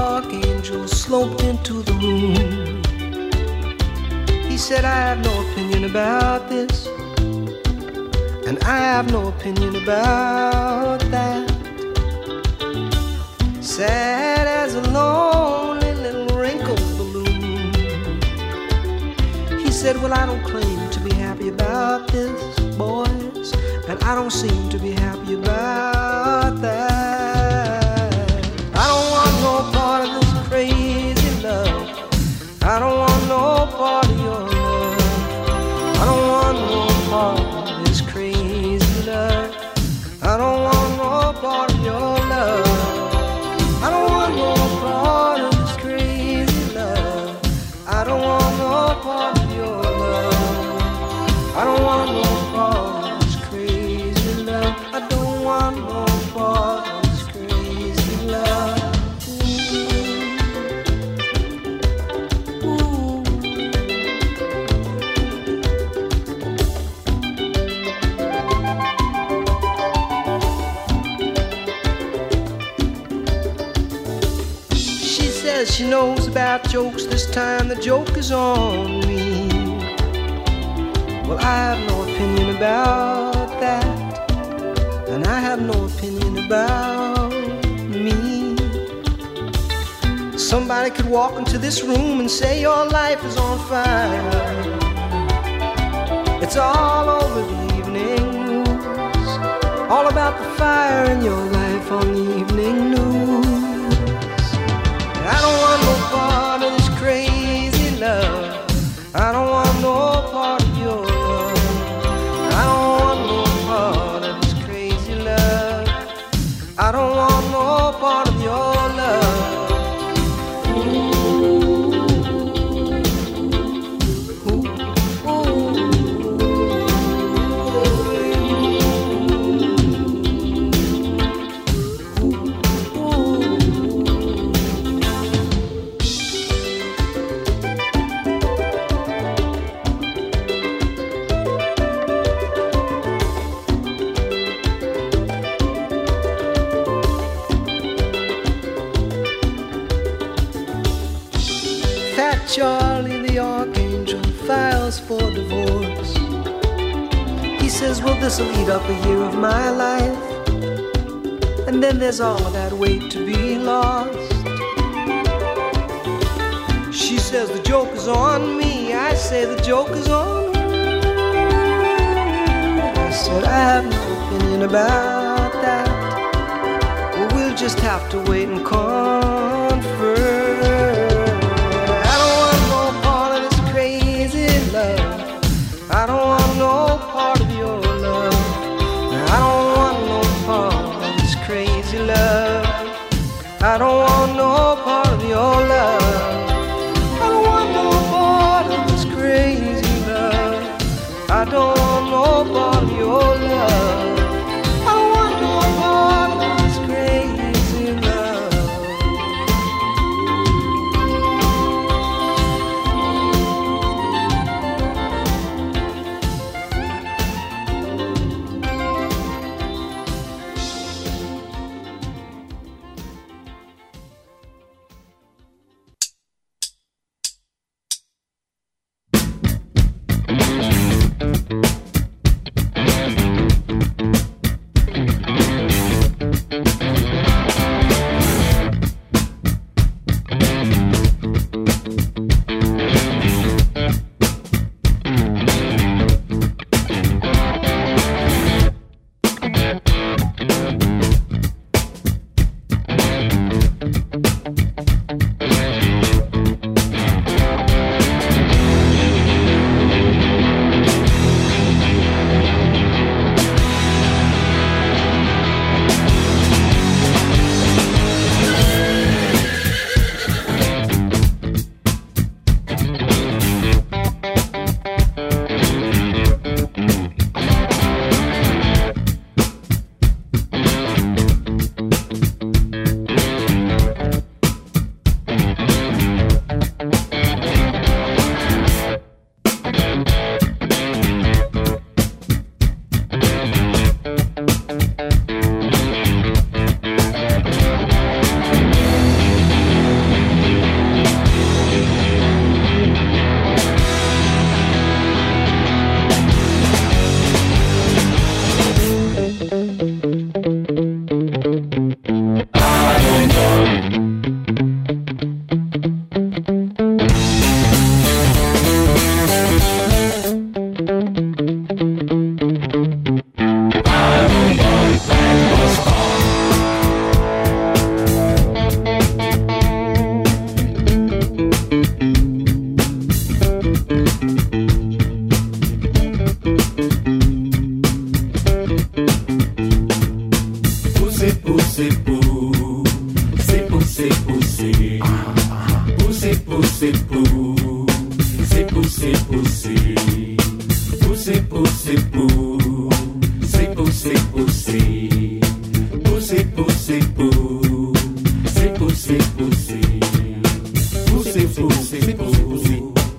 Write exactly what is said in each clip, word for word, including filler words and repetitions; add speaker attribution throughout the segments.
Speaker 1: archangel sloped into the room. He said, I have no opinion about this, and I have no opinion about that. Sad as a lonely little wrinkled balloon. He said, well, I don't claim to be happy about this, boys, and I don't seem to be happy about that. I don't want no part of this crazy love. I don't want no part of your love. I don't want no part of this crazy love. I don't want no part of your love. I don't want no part of this crazy love. I don't want no part of your love. I don't want no part of this crazy love. I don't want no part of this crazy love. Ooh. Ooh. She says she knows about jokes. This time the joke is on me. Well, I have no opinion about that, and I have no opinion about me. Somebody could walk into this room and say your life is on fire. It's all over the evening news, all about the fire in your life on the evening news. I don't want no part of this crazy love. I don't want no part of your love. I don't want no part of this crazy love. I don't want no part of your love. Ooh. Ooh. Fat Charlie the archangel files for divorce. He says, well, this'll eat up a year of my life, and then there's all of that weight to be lost. She says the joke is on me. I say the joke is on her. I said I have no opinion about that. Well, we'll just have to wait and confer. I don't want no part of your love. I don't want no part of this crazy love. I don't want no part of your love. I don't want no part of this crazy love. I don't want no part of your love. I don't want no part of this crazy love.
Speaker 2: puszi, puszi, puszi, puszi, puszi, puszi, puszi, puszi, puszi, puszi, puszi, puszi, puszi, puszi, puszi, puszi, puszi.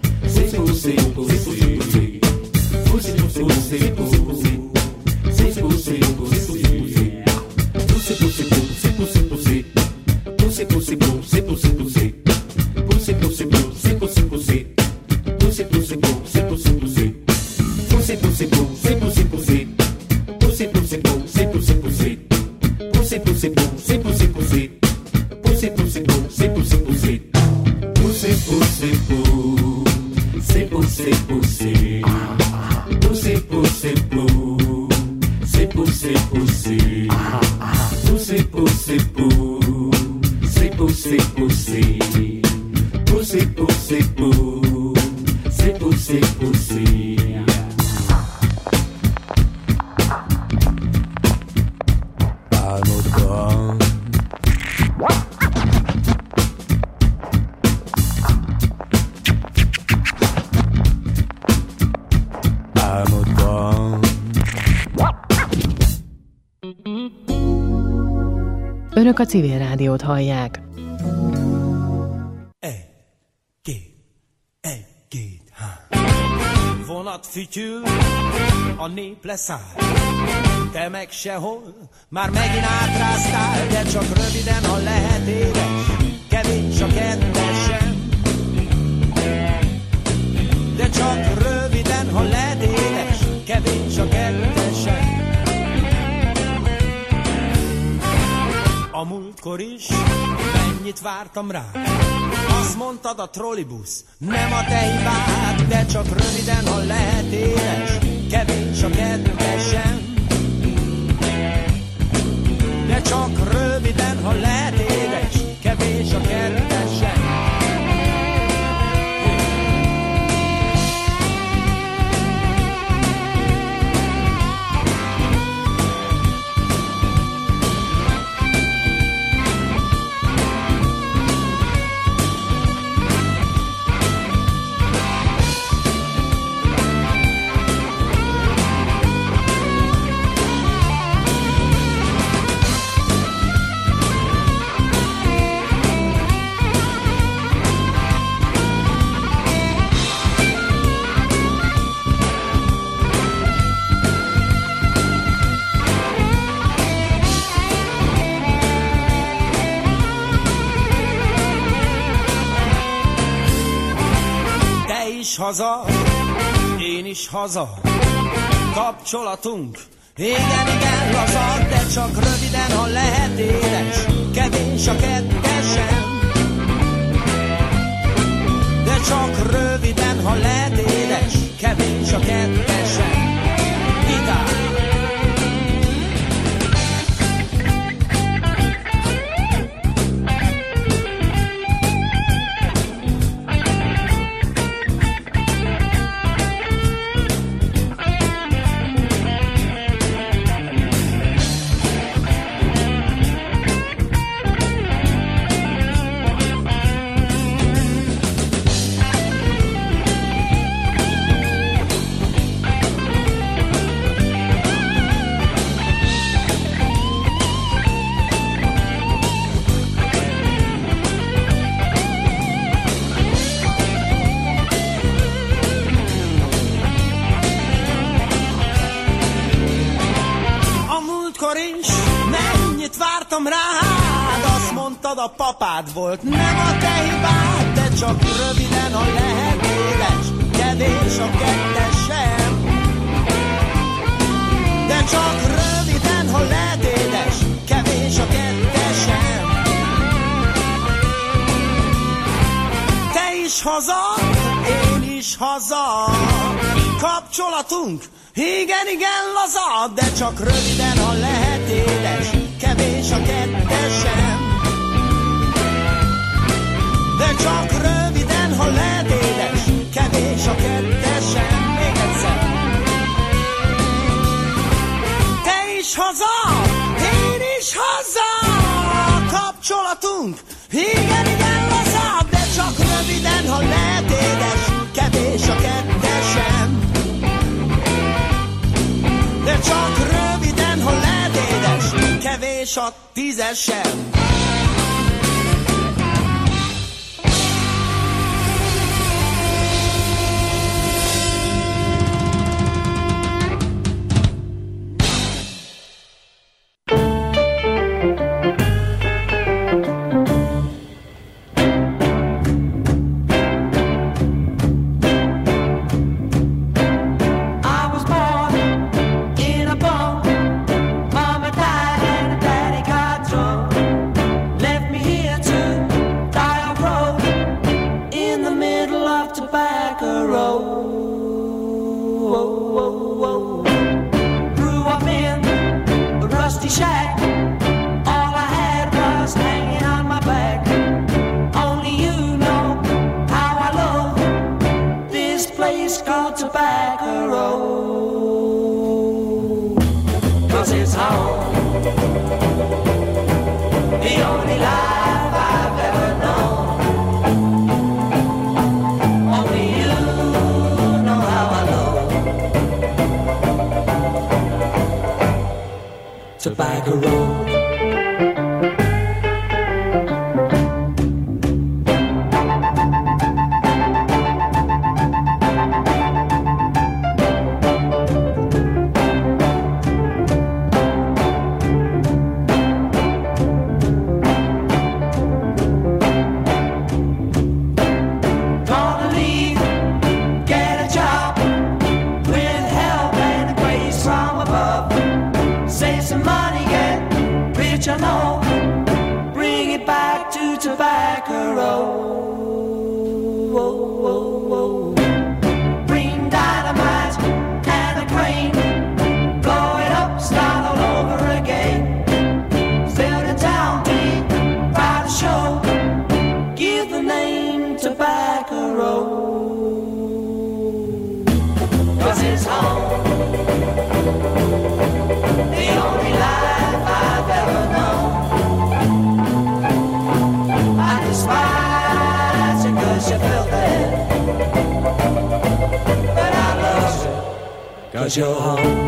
Speaker 3: Önök a Civil Rádiót hallják.
Speaker 4: Egy, két, egy, két, há. Vonat fütyül, a nép leszáll, te meg sehol, már megint átráztál, de csak röviden, ha lehet édes, kevés a kettesen. De csak röviden, ha lehet édes, kevés a kettesen. A múltkor is mennyit vártam rá, azt mondtad a trollibusz nem a te hibád, de csak röviden, ha lehet édes, kevés a kettesen. De csak röviden, ha lehet édes, kevés a kettesen. Haza, én is haza, kapcsolatunk, igen, igen, laza, de csak röviden, ha lehet édes, kevés a kettesen. De csak röviden, ha lehet édes, kevés a kettesen. Gitár! A papád volt, nem a te hibád, de csak röviden, ha lehet édes, kevés a kettesen. De csak röviden, ha lehet édes, kevés a kettesen. Te is haza, én is haza, kapcsolatunk, igen, igen, laza, de csak röviden, ha lehet édes, kevés a kettesen. De csak röviden, ha lehet édes, kevés a kettesen. Még egyszer. Te is haza, én is haza, kapcsolatunk, igen, igen, laza, de csak röviden, ha fizessen.
Speaker 5: Tobacco Road. Cause you're home.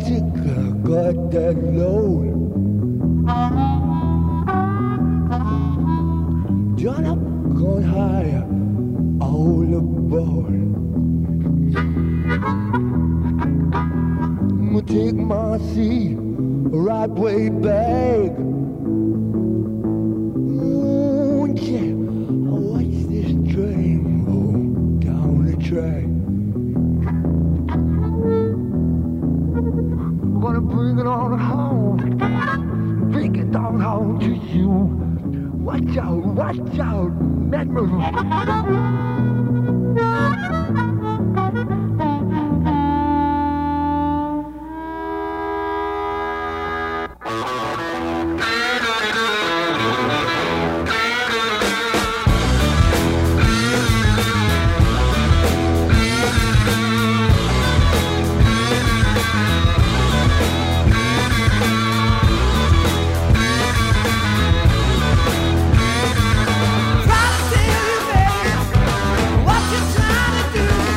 Speaker 6: tick got that load. John up, gone higher, all aboard. I'ma take my seat right way back. Oh yeah, watch this train roll down the track. Gonna bring it on home, bring it on home to you. Watch out, watch out, memory.
Speaker 1: What you trying to do?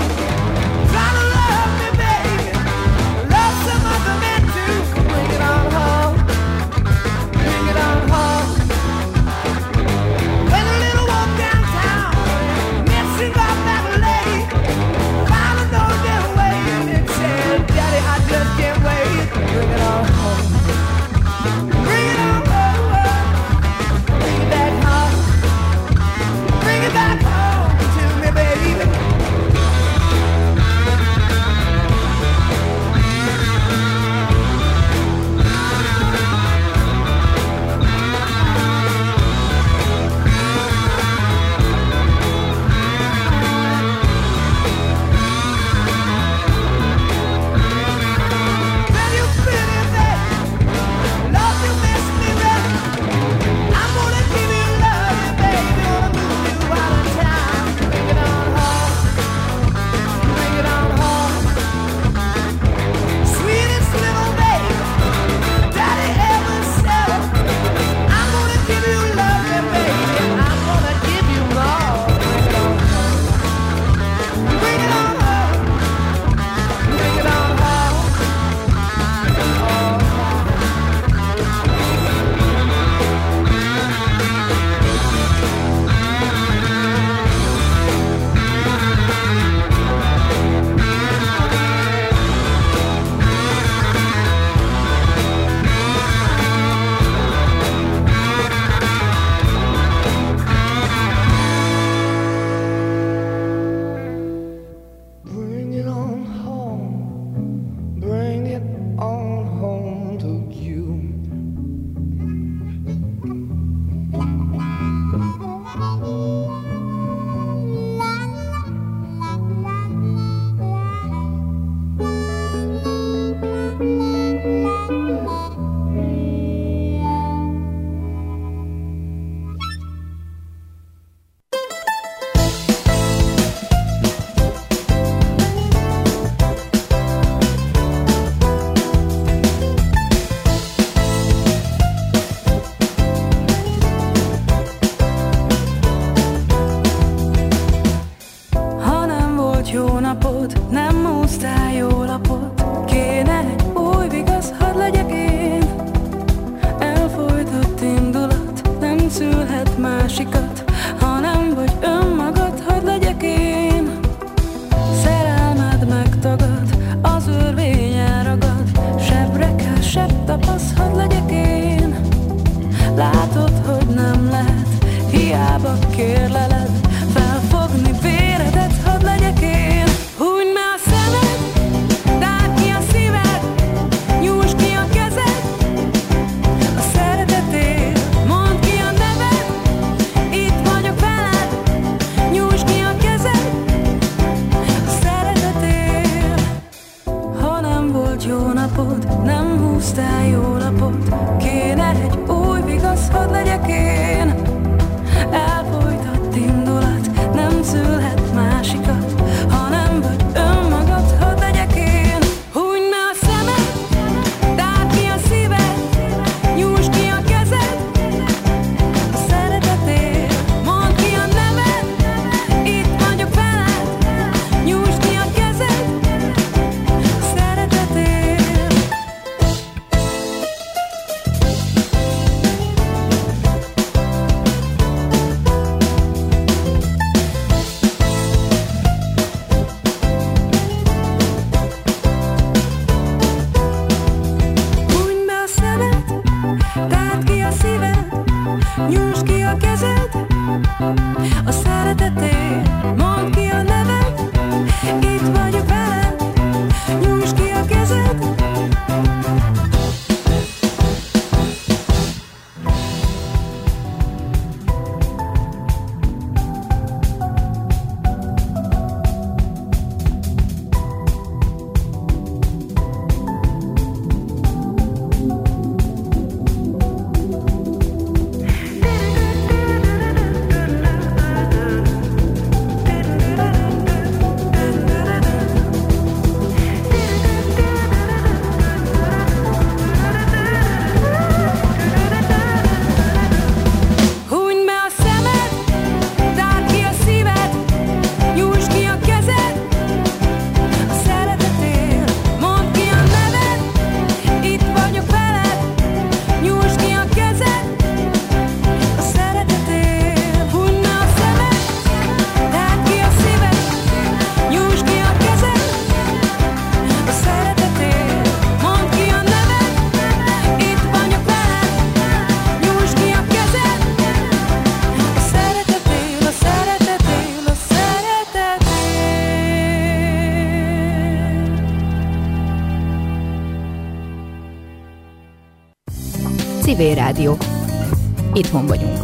Speaker 7: Szívély Rádió. Itthon vagyunk.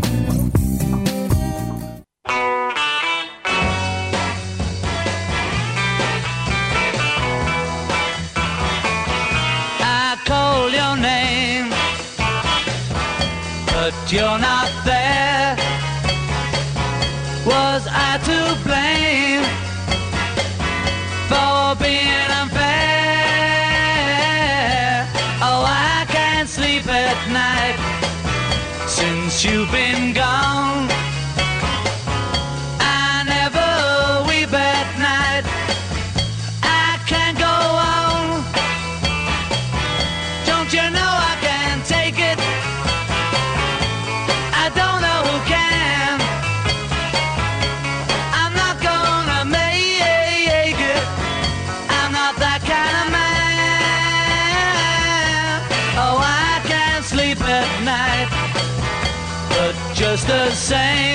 Speaker 8: I call your name, but you're not there. Was I to blame for being unfair? Oh, I can't sleep at night since you've been gone. I never weep at night. I can't go on. Don't you know I can't take it? I don't know who can. I'm not gonna make it. I'm not that kind of man. Oh, I can't sleep at night, but just the same